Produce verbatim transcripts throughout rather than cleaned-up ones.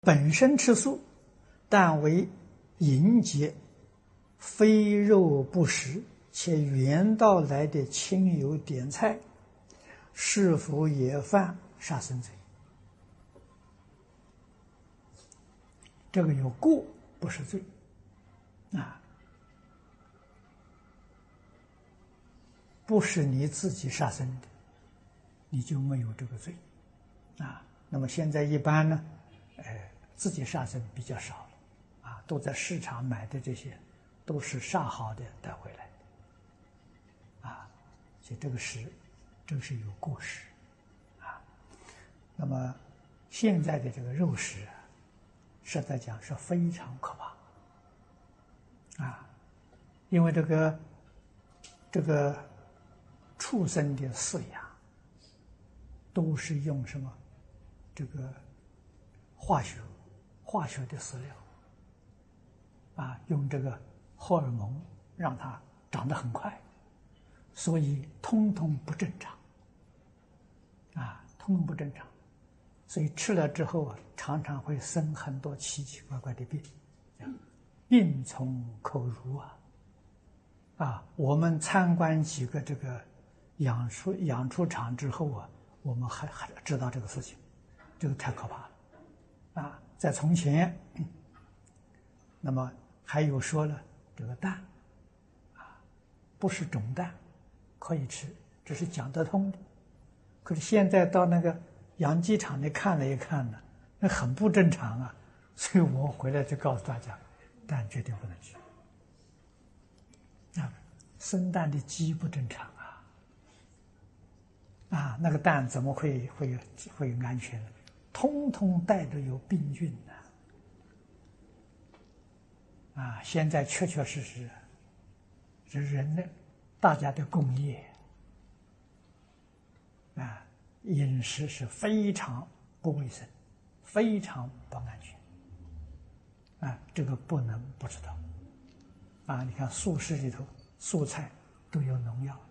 本身吃素，但为迎接非肉不食且缘道来的亲友点菜，是否也犯杀生罪？这个有过不是罪啊，不是你自己杀生的，你就没有这个罪啊。那么现在一般呢，呃，自己杀生比较少了啊，都在市场买的这些，都是杀好的带回来的啊，所以这个是，这个是有过失啊。那么现在的这个肉食啊，实在讲是非常可怕啊，因为这个这个畜生的饲养都是用什么这个化学化学的饲料啊，用这个荷尔蒙让它长得很快，所以通通不正常啊，通通不正常。所以吃了之后啊，常常会生很多奇奇怪怪的病，病从口入啊！啊，我们参观几个这个养畜养畜场之后啊，我们还还知道这个事情，这个太可怕了啊！在从前，那么还有说了这个蛋啊，不是种蛋，可以吃，这是讲得通的。可是现在到那个养鸡场里看了一看呢，那很不正常啊，所以我回来就告诉大家，蛋绝对不能吃啊，生蛋的鸡不正常啊，啊，那个蛋怎么会会会安全呢？通通带着有病菌呢，啊，现在确确实实是人的大家的共业啊。饮食是非常不卫生，非常不安全啊！这个不能不知道啊！你看素食里头，素菜都有农药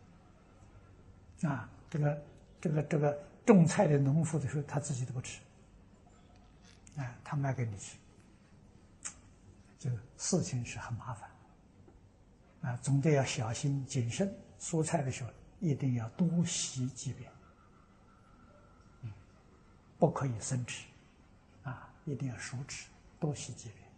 啊！这个这个这个种菜的农夫的时候，他自己都不吃啊，他卖给你吃，这个事情是很麻烦啊！总得要小心谨慎，蔬菜的时候一定要多洗几遍。不可以生吃，啊，一定要熟吃，多洗几遍。